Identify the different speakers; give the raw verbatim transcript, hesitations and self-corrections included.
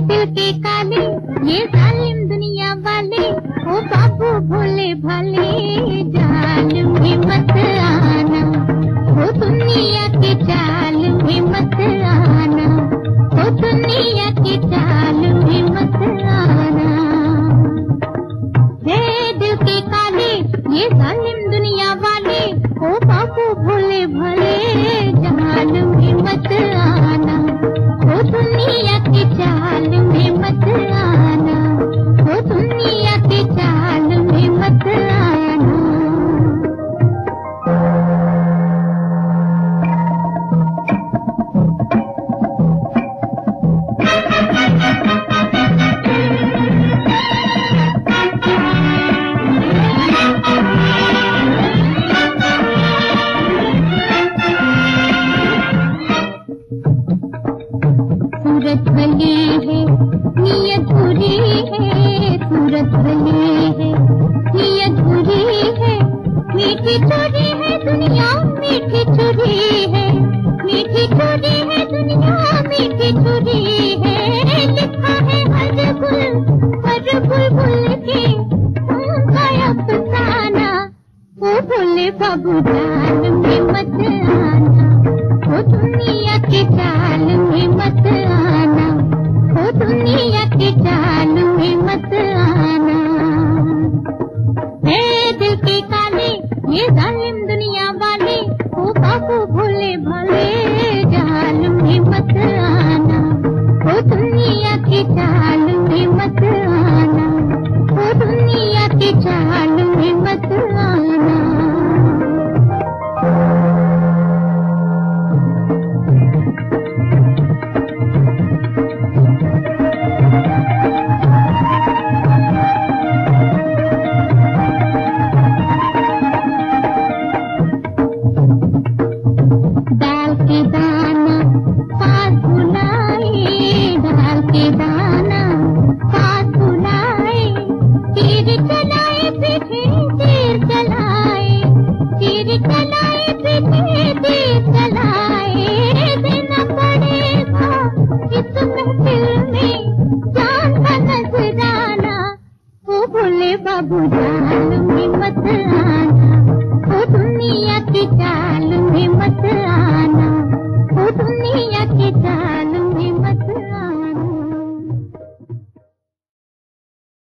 Speaker 1: दिल के काले ये जालिम दुनिया वाले, ओ बाबू भोले भाले जाल में मत आना, ओ दुनिया के जाल में मत आना, ओ दुनिया के जाल में मत आना। हे दिल के काले ये जालिम दुनिया वाले, ओ बाबू भोले भाले जाल में मत आना, ओ दुनिया के जाल में मत आना, ओ दुनिया के जाल में मत आना। सूरत भली है नियत बुरी है, सूरत भली है नियत बुरी है, मीठी चोरी है दुनिया मीठी चोरी है, मीठी चोरी है दुनिया मीठी चोरी है। लिखा है हर गुल हर बुलबुल के उनका अफसाना, ओ भोले बाबू जाल में मत आना, ओ दुनिया के जाल में मत आना, ओ दुनिया के जाल में मत आना। हे दिल के काले ये जालिम दुनिया वाले, ओ बाबू भोले भाले जाल में मत आना, ओ दुनिया के जाल में मत आना, ओ दुनिया के जाल में मत आना। दाल के दाना पास बुलाए, दाल के दाना पास बुलाए, तीर चलाए पीछे तीर चलाए, तीर चलाए पीछे तीर चलाए। देना पड़ेगा इस महफिल में जान का नजराना, ओ भोले बाबू जाल में मत आना, ओ दुनिया की जाल